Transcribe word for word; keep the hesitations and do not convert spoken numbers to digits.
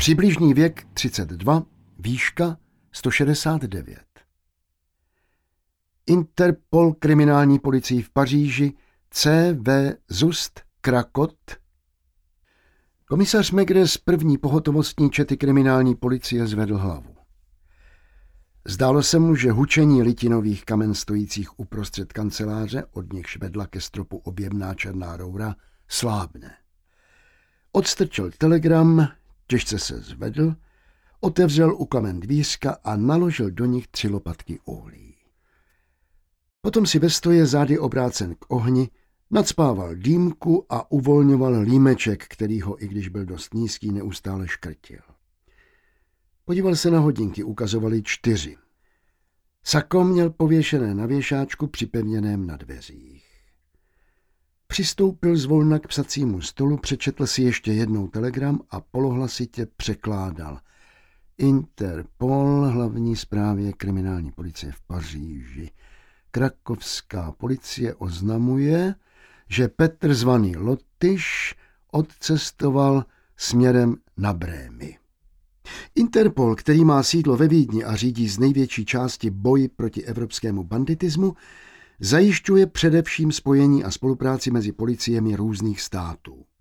Přibližný věk třicet dva, výška sto šedesát devět. Interpol kriminální policii v Paříži, C V Zust Krakot. Komisař Maigret z první pohotovostní čety kriminální policie zvedl hlavu. Zdálo se mu, že hučení litinových kamen stojících uprostřed kanceláře, od nichž vedla ke stropu objemná černá roura, slábne. Odstrčil telegram, těžce se zvedl, otevřel u kamen dvířka a naložil do nich tři lopatky uhlí. Potom si ve stoje zády obrácen k ohni, nacpával dýmku a uvolňoval límeček, který ho, i když byl dost nízký, neustále škrtil. Podíval se na hodinky, ukazovaly čtyři. Sako měl pověšené na věšáčku připevněném na dveřích. Přistoupil zvolna k psacímu stolu, přečetl si ještě jednou telegram a polohlasitě překládal. Interpol, hlavní správě kriminální policie v Paříži. Krakovská policie oznamuje, že Petr zvaný Lotyš odcestoval směrem na Brémy. Interpol, který má sídlo ve Vídni a řídí z největší části boj proti evropskému banditismu, zajišťuje především spojení a spolupráci mezi policiemi různých států.